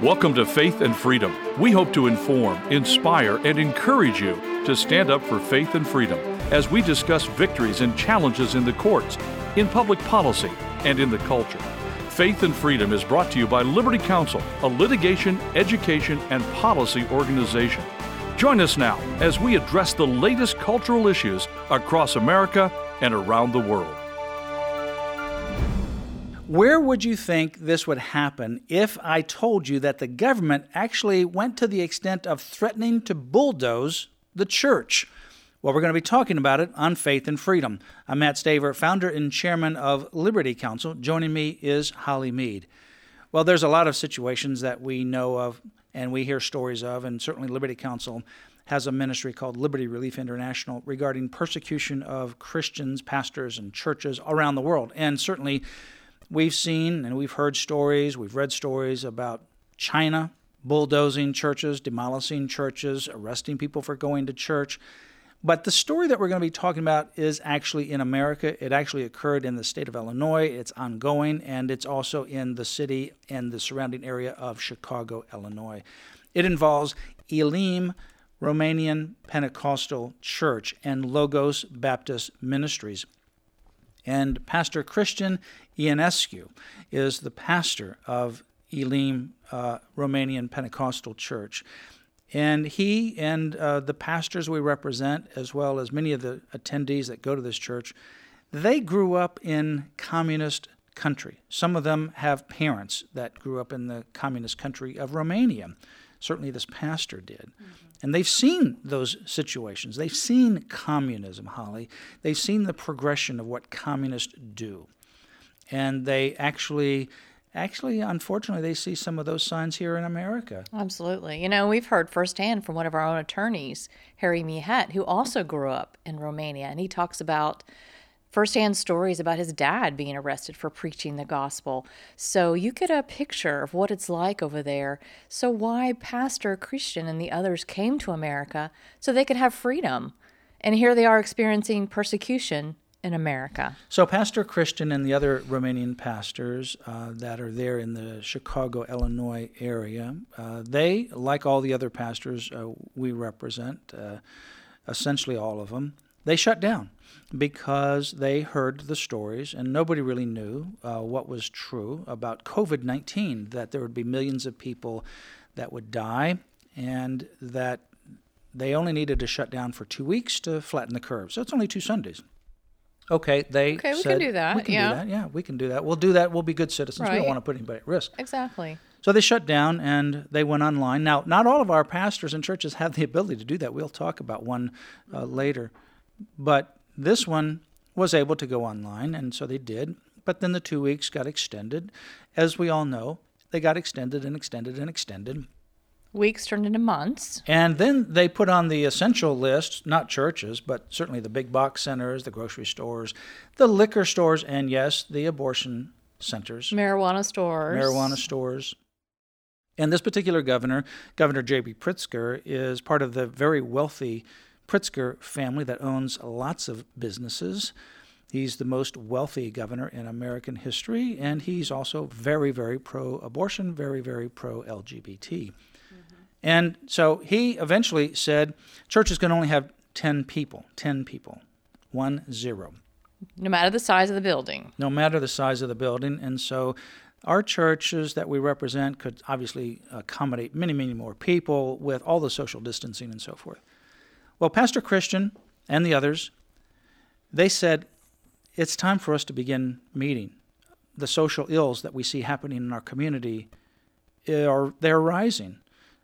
Welcome to Faith and Freedom. We hope to inform, inspire, and encourage you to stand up for faith and freedom as we discuss victories and challenges in the courts, in public policy, and in the culture. Faith and Freedom is brought to you by Liberty Counsel, a litigation, education, and policy organization. Join us now as we address the latest cultural issues across America and around the world. Where would you think this would happen if I told you that the government actually went to the extent of threatening to bulldoze the church? Well, we're going to be talking about it on Faith and Freedom. I'm Matt Staver, founder and chairman of Liberty Counsel. Joining me is Holly Mead. Well, there's a lot of situations that we know of and we hear stories of, and certainly Liberty Counsel has a ministry called Liberty Relief International regarding persecution of Christians, pastors, and churches around the world. And certainly we've seen and we've heard stories, we've read stories about China bulldozing churches, demolishing churches, arresting people for going to church. But the story that we're going to be talking about is actually in America. It actually occurred in the state of Illinois. It's ongoing, and it's also in the city and the surrounding area of Chicago, Illinois. It involves Elim Romanian Pentecostal Church and Logos Baptist Ministries. And Pastor Christian Ionescu is the pastor of Elim Romanian Pentecostal Church. And he and the pastors we represent, as well as many of the attendees that go to this church, they grew up in communist country. Some of them have parents that grew up in the communist country of Romania. Certainly this pastor did. Mm-hmm. And they've seen those situations. They've seen communism, Holly. They've seen the progression of what communists do. And they actually, unfortunately, they see some of those signs here in America. Absolutely. You know, we've heard firsthand from one of our own attorneys, Harry Mihet, who also grew up in Romania. And he talks about firsthand stories about his dad being arrested for preaching the gospel. So you get a picture of what it's like over there. So why Pastor Christian and the others came to America so they could have freedom. And here they are experiencing persecution in America. So Pastor Christian and the other Romanian pastors that are there in the Chicago, Illinois area, they, like all the other pastors we represent, essentially all of them, they shut down because they heard the stories, and nobody really knew what was true about COVID-19, that there would be millions of people that would die, and that they only needed to shut down for 2 weeks to flatten the curve. So it's only 2 Sundays. Okay, we can do that. We can do that. Yeah, we can do that. We'll do that. We'll be good citizens. Right. We don't want to put anybody at risk. Exactly. So they shut down and they went online. Now, not all of our pastors and churches have the ability to do that. We'll talk about one later. But this one was able to go online, and so they did. But then the 2 weeks got extended. As we all know, they got extended and extended and extended. Weeks turned into months. And then they put on the essential list, not churches, but certainly the big box centers, the grocery stores, the liquor stores, and yes, the abortion centers. Marijuana stores. And this particular governor, Governor J.B. Pritzker, is part of the very wealthy Pritzker family that owns lots of businesses. He's the most wealthy governor in American history, and he's also very, very pro-abortion, very, very pro-LGBT. And so he eventually said, churches can only have 10 people, 10. No matter the size of the building. No matter the size of the building. And so our churches that we represent could obviously accommodate many, many more people with all the social distancing and so forth. Well, Pastor Christian and the others, they said, it's time for us to begin meeting. The social ills that we see happening in our community, they're rising.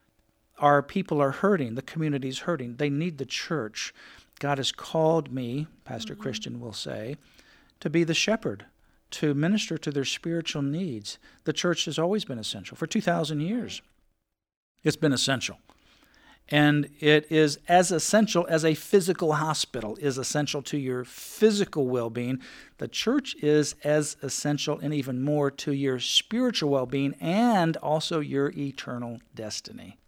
Our people are hurting. The community's hurting. They need the church. God has called me, Pastor Christian will say, to be the shepherd, to minister to their spiritual needs. The church has always been essential. For 2,000 years, it's been essential. And it is as essential as a physical hospital is essential to your physical well-being. The church is as essential and even more to your spiritual well-being and also your eternal destiny.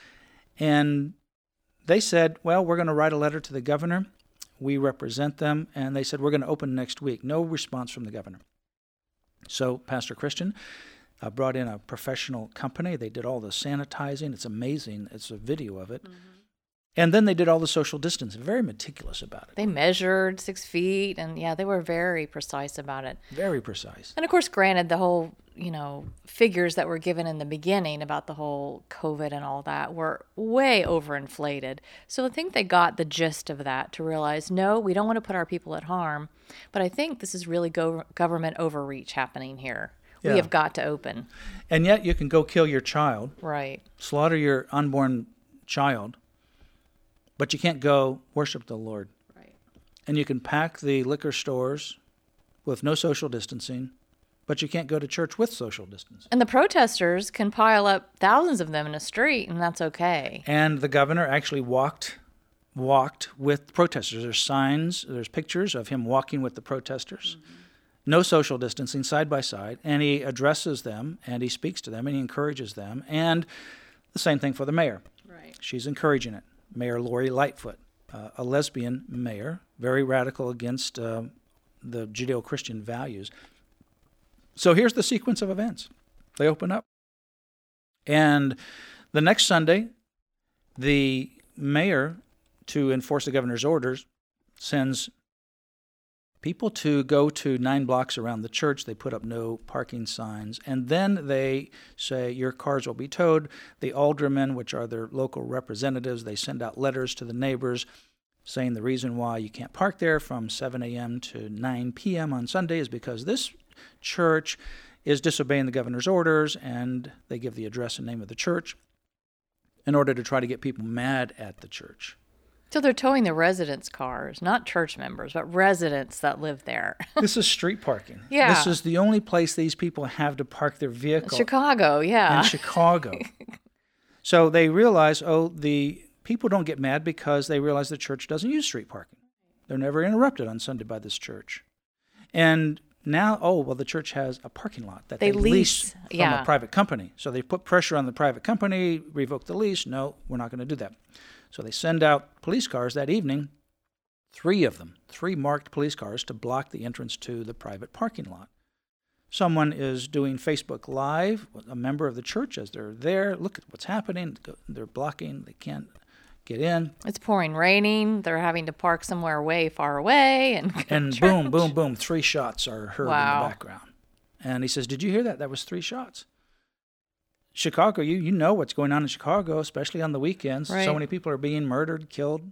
And they said, well, we're going to write a letter to the governor. We represent them. And they said, we're going to open next week. No response from the governor. So Pastor Christian brought in a professional company. They did all the sanitizing. It's amazing. It's a video of it. And then they did all the social distance, very meticulous about it. They measured 6 feet, and they were very precise about it. Very precise. And of course, granted, the whole, figures that were given in the beginning about the whole COVID and all that were way overinflated. So I think they got the gist of that to realize, no, we don't want to put our people at harm. But I think this is really government overreach happening here. We have got to open. And yet you can go kill your child. Right. Slaughter your unborn child. But you can't go worship the Lord. Right. And you can pack the liquor stores with no social distancing, but you can't go to church with social distancing. And the protesters can pile up thousands of them in a street, and that's okay. And the governor actually walked with protesters. There's signs, there's pictures of him walking with the protesters. No social distancing, side by side. And he addresses them, and he speaks to them, and he encourages them. And the same thing for the mayor. Right. She's encouraging it. Mayor Lori Lightfoot, a lesbian mayor, very radical against the Judeo-Christian values. So here's the sequence of events. They open up. And the next Sunday, the mayor, to enforce the governor's orders, sends people to go to 9 blocks around the church. They put up no parking signs. And then they say, your cars will be towed. The aldermen, which are their local representatives, they send out letters to the neighbors saying the reason why you can't park there from 7 a.m. to 9 p.m. on Sunday is because this church is disobeying the governor's orders, and they give the address and name of the church in order to try to get people mad at the church. So they're towing the residents' cars, not church members, but residents that live there. This is street parking. Yeah. This is the only place these people have to park their vehicle. Chicago, yeah. In Chicago. So they realize, the people don't get mad because they realize the church doesn't use street parking. They're never interrupted on Sunday by this church. And now, the church has a parking lot that they lease from a private company. So they put pressure on the private company, revoke the lease. No, we're not going to do that. So they send out police cars that evening, 3 of them, 3 marked police cars to block the entrance to the private parking lot. Someone is doing Facebook Live, a member of the church, as they're there. Look at what's happening. They're blocking. They can't get in. It's pouring, raining. They're having to park somewhere way far away. And boom, boom, boom, 3 shots are heard in the background. And he says, did you hear that? That was 3 shots. Chicago, you know what's going on in Chicago, especially on the weekends. Right. So many people are being murdered, killed.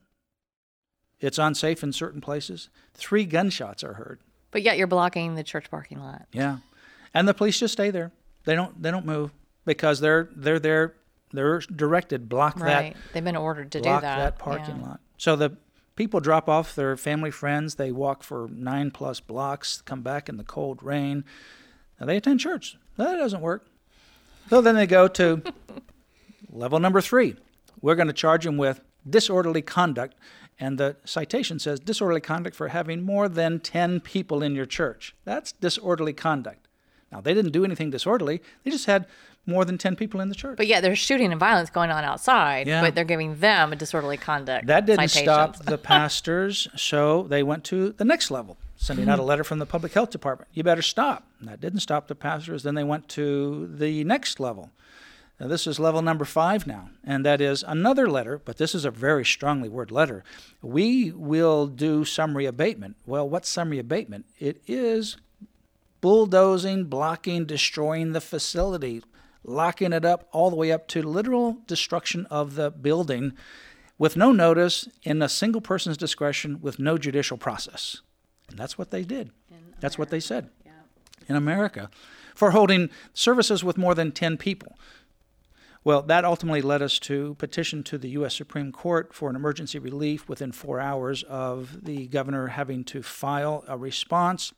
It's unsafe in certain places. 3 gunshots are heard. But yet you're blocking the church parking lot. Yeah. And the police just stay there. They don't move because they're there. They're directed, block that. Right. They've been ordered to do that. Block that parking lot. So the people drop off their family, friends. They walk for 9+ blocks, come back in the cold rain. Now they attend church. That doesn't work. So then they go to level number 3. We're going to charge them with disorderly conduct. And the citation says disorderly conduct for having more than 10 people in your church. That's disorderly conduct. Now, they didn't do anything disorderly. They just had more than 10 people in the church. But yeah, there's shooting and violence going on outside, but they're giving them a disorderly conduct That didn't citation. stop the pastors, so they went to the next level, sending out a letter from the public health department. You better stop. And that didn't stop the pastors. Then they went to the next level. Now, this is level number 5 now, and that is another letter, but this is a very strongly worded letter. We will do summary abatement. Well, what's summary abatement? It is bulldozing, blocking, destroying the facility, locking it up all the way up to literal destruction of the building with no notice, in a single person's discretion, with no judicial process. And that's what they did. That's what they said. Yeah. In America, for holding services with more than 10 people. Well, that ultimately led us to petition to the U.S. Supreme Court for an emergency relief within 4 hours of the governor having to file a response.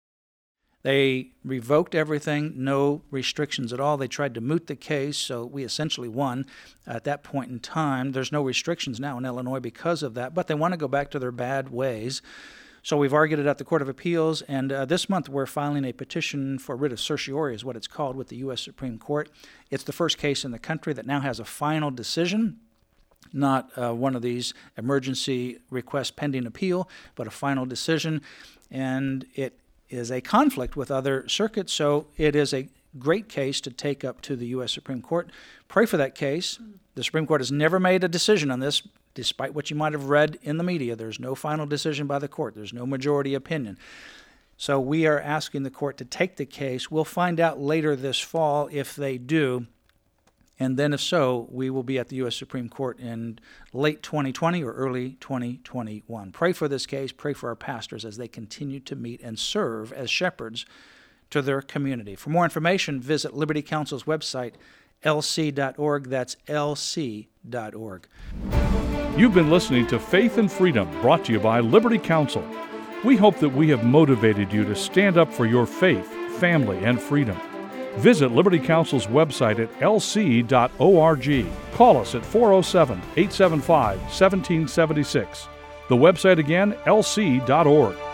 They revoked everything, no restrictions at all. They tried to moot the case, so we essentially won at that point in time. There's no restrictions now in Illinois because of that, but they want to go back to their bad ways. So we've argued it at the Court of Appeals, and this month we're filing a petition for writ of certiorari, is what it's called, with the U.S. Supreme Court. It's the first case in the country that now has a final decision, not one of these emergency requests pending appeal, but a final decision, and it is a conflict with other circuits, so it is a great case to take up to the U.S. Supreme Court. Pray for that case. The Supreme Court has never made a decision on this, despite what you might have read in the media. There's no final decision by the court. There's no majority opinion. So we are asking the court to take the case. We'll find out later this fall if they do. And then if so, we will be at the U.S. Supreme Court in late 2020 or early 2021. Pray for this case. Pray for our pastors as they continue to meet and serve as shepherds to their community. For more information, visit Liberty Counsel's website, lc.org. That's lc.org. You've been listening to Faith and Freedom, brought to you by Liberty Counsel. We hope that we have motivated you to stand up for your faith, family, and freedom. Visit Liberty Counsel's website at lc.org. Call us at 407-875-1776. The website again, lc.org.